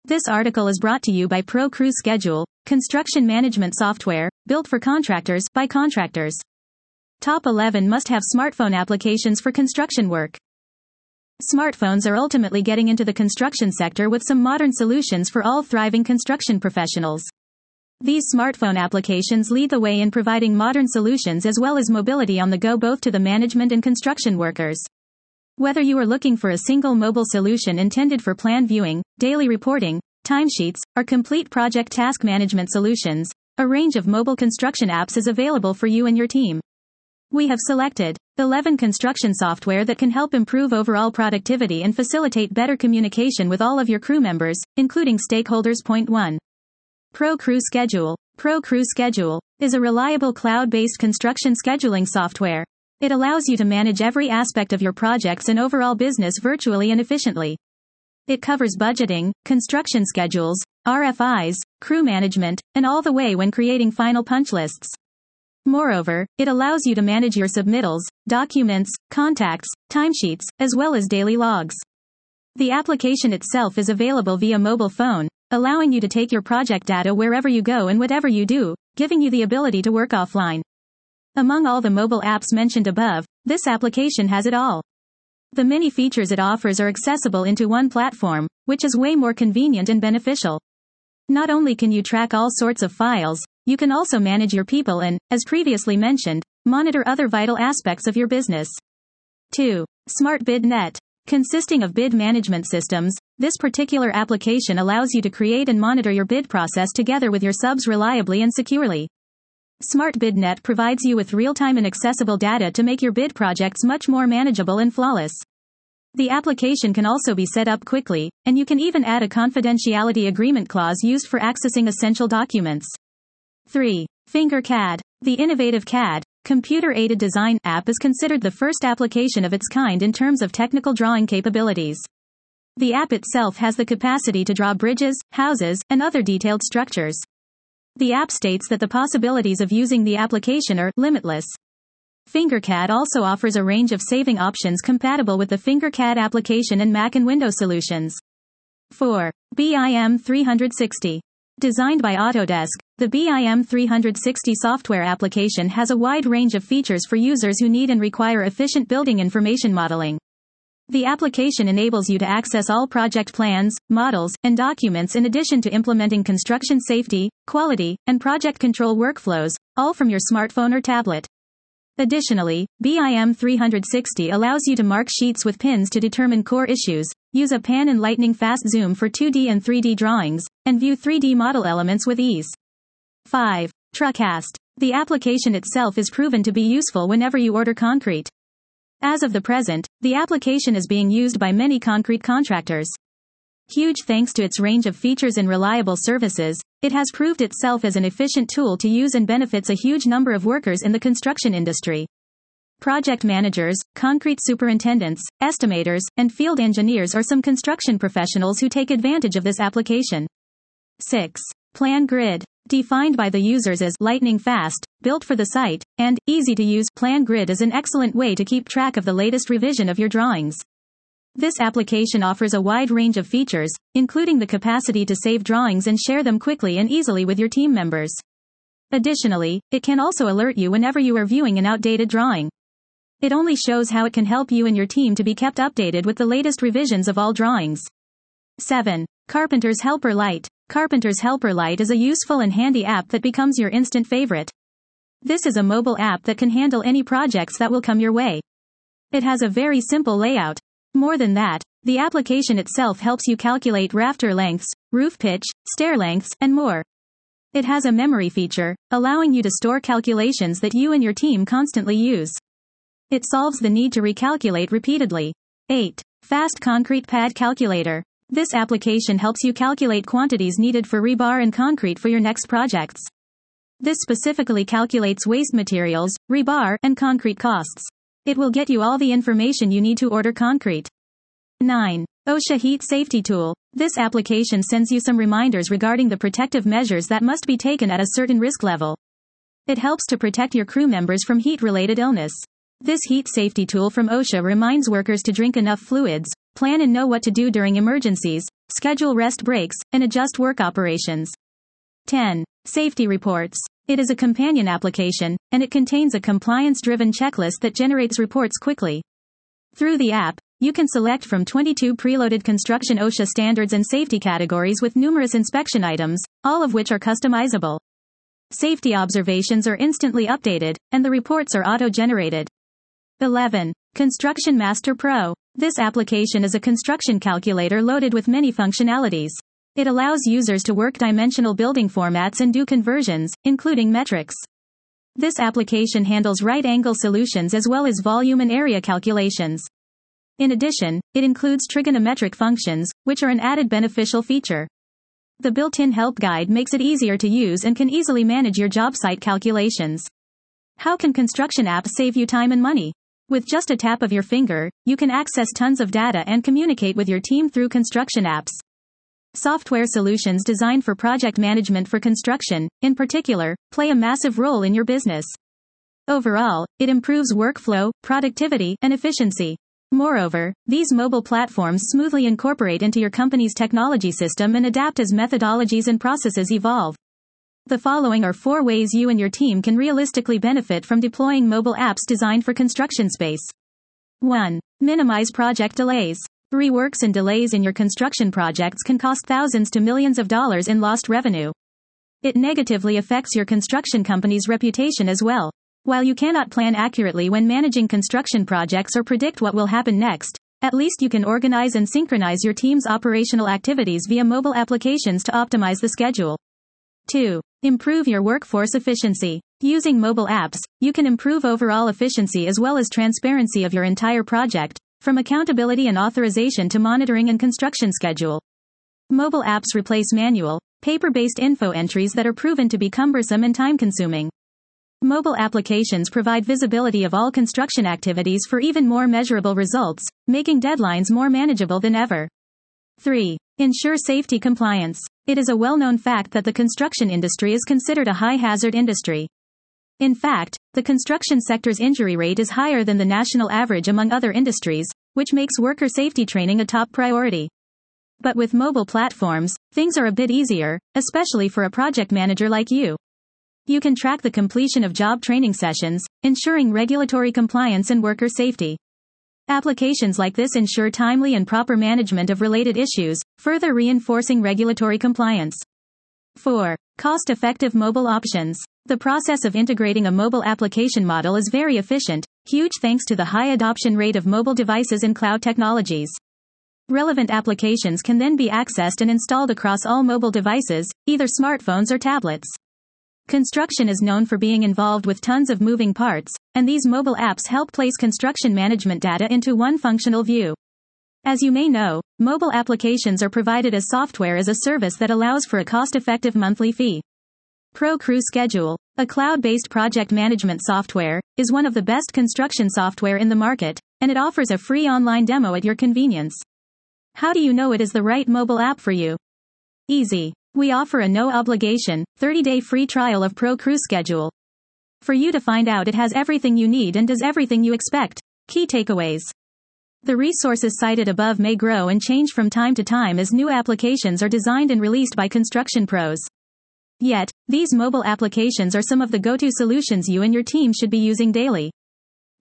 This article is brought to you by ProCrew Schedule, construction management software, built for contractors, by contractors. Top 11 must-have smartphone applications for construction work. Smartphones are ultimately getting into the construction sector with some modern solutions for all thriving construction professionals. These smartphone applications lead the way in providing modern solutions as well as mobility on the go both to the management and construction workers. Whether you are looking for a single mobile solution intended for plan viewing, daily reporting, timesheets, or complete project task management solutions, a range of mobile construction apps is available for you and your team. We have selected 11 construction software that can help improve overall productivity and facilitate better communication with all of your crew members, including stakeholders. Point 1. ProCrew Schedule. ProCrew Schedule is a reliable cloud-based construction scheduling software. It allows you to manage every aspect of your projects and overall business virtually and efficiently. It covers budgeting, construction schedules, RFIs, crew management, and all the way when creating final punch lists. Moreover, it allows you to manage your submittals, documents, contacts, timesheets, as well as daily logs. The application itself is available via mobile phone, allowing you to take your project data wherever you go and whatever you do, giving you the ability to work offline. Among all the mobile apps mentioned above, this application has it all. The many features it offers are accessible into one platform, which is way more convenient and beneficial. Not only can you track all sorts of files, you can also manage your people and, as previously mentioned, monitor other vital aspects of your business. 2. Smart BidNet. Consisting of bid management systems, this particular application allows you to create and monitor your bid process together with your subs reliably and securely. Smart BidNet provides you with real-time and accessible data to make your bid projects much more manageable and flawless. The application can also be set up quickly, and you can even add a confidentiality agreement clause used for accessing essential documents. 3. FingerCAD. The innovative CAD, computer-aided design app is considered the first application of its kind in terms of technical drawing capabilities. The app itself has the capacity to draw bridges, houses, and other detailed structures. The app states that the possibilities of using the application are limitless. FingerCAD also offers a range of saving options compatible with the FingerCAD application and Mac and Windows solutions. 4. BIM 360. Designed by Autodesk, the BIM 360 software application has a wide range of features for users who need and require efficient building information modeling. The application enables you to access all project plans, models, and documents in addition to implementing construction safety, quality, and project control workflows, all from your smartphone or tablet. Additionally, BIM 360 allows you to mark sheets with pins to determine core issues, use a pan and lightning fast zoom for 2D and 3D drawings, and view 3D model elements with ease. 5. Trucast. The application itself is proven to be useful whenever you order concrete. As of the present, the application is being used by many concrete contractors. Huge thanks to its range of features and reliable services, it has proved itself as an efficient tool to use and benefits a huge number of workers in the construction industry. Project managers, concrete superintendents, estimators, and field engineers are some construction professionals who take advantage of this application. 6. PlanGrid. Defined by the users as lightning fast, built for the site, and easy to use, PlanGrid is an excellent way to keep track of the latest revision of your drawings. This application offers a wide range of features, including the capacity to save drawings and share them quickly and easily with your team members. Additionally, it can also alert you whenever you are viewing an outdated drawing. It only shows how it can help you and your team to be kept updated with the latest revisions of all drawings. 7. Carpenter's Helper Lite. Carpenter's Helper Lite is a useful and handy app that becomes your instant favorite. This is a mobile app that can handle any projects that will come your way. It has a very simple layout. More than that, the application itself helps you calculate rafter lengths, roof pitch, stair lengths, and more. It has a memory feature, allowing you to store calculations that you and your team constantly use. It solves the need to recalculate repeatedly. 8. Fast Concrete Pad Calculator. This application helps you calculate quantities needed for rebar and concrete for your next projects. This specifically calculates waste materials, rebar, and concrete costs. It will get you all the information you need to order concrete. 9. OSHA Heat Safety Tool. This application sends you some reminders regarding the protective measures that must be taken at a certain risk level. It helps to protect your crew members from heat-related illness. This heat safety tool from OSHA reminds workers to drink enough fluids, plan and know what to do during emergencies, schedule rest breaks, and adjust work operations. 10. Safety reports. It is a companion application, and it contains a compliance-driven checklist that generates reports quickly. Through the app, you can select from 22 preloaded construction OSHA standards and safety categories with numerous inspection items, all of which are customizable. Safety observations are instantly updated, and the reports are auto-generated. 11. Construction Master Pro. This application is a construction calculator loaded with many functionalities. It allows users to work dimensional building formats and do conversions, including metrics. This application handles right-angle solutions as well as volume and area calculations. In addition, it includes trigonometric functions, which are an added beneficial feature. The built-in help guide makes it easier to use and can easily manage your job site calculations. How can construction apps save you time and money? With just a tap of your finger, you can access tons of data and communicate with your team through construction apps. Software solutions designed for project management for construction, in particular, play a massive role in your business. Overall, it improves workflow, productivity, and efficiency. Moreover, these mobile platforms smoothly incorporate into your company's technology system and adapt as methodologies and processes evolve. The following are 4 ways you and your team can realistically benefit from deploying mobile apps designed for construction space. 1. Minimize project delays. Reworks and delays in your construction projects can cost thousands to millions of dollars in lost revenue. It negatively affects your construction company's reputation as well. While you cannot plan accurately when managing construction projects or predict what will happen next, at least you can organize and synchronize your team's operational activities via mobile applications to optimize the schedule. 2. Improve your workforce efficiency. Using mobile apps, you can improve overall efficiency as well as transparency of your entire project, from accountability and authorization to monitoring and construction schedule. Mobile apps replace manual, paper-based info entries that are proven to be cumbersome and time-consuming. Mobile applications provide visibility of all construction activities for even more measurable results, making deadlines more manageable than ever. 3. Ensure safety compliance. It is a well-known fact that the construction industry is considered a high-hazard industry. In fact, the construction sector's injury rate is higher than the national average among other industries, which makes worker safety training a top priority. But with mobile platforms, things are a bit easier, especially for a project manager like you. You can track the completion of job training sessions, ensuring regulatory compliance and worker safety. Applications like this ensure timely and proper management of related issues, further reinforcing regulatory compliance. 4. Cost-effective mobile options. The process of integrating a mobile application model is very efficient, huge thanks to the high adoption rate of mobile devices and cloud technologies. Relevant applications can then be accessed and installed across all mobile devices, either smartphones or tablets. Construction is known for being involved with tons of moving parts, and these mobile apps help place construction management data into one functional view. As you may know, mobile applications are provided as software as a service that allows for a cost-effective monthly fee. ProCrew Schedule, a cloud-based project management software, is one of the best construction software in the market, and it offers a free online demo at your convenience. How do you know it is the right mobile app for you? Easy. We offer a no-obligation, 30-day free trial of ProCrew Schedule. For you to find out it has everything you need and does everything you expect. Key takeaways. The resources cited above may grow and change from time to time as new applications are designed and released by construction pros. Yet, these mobile applications are some of the go-to solutions you and your team should be using daily.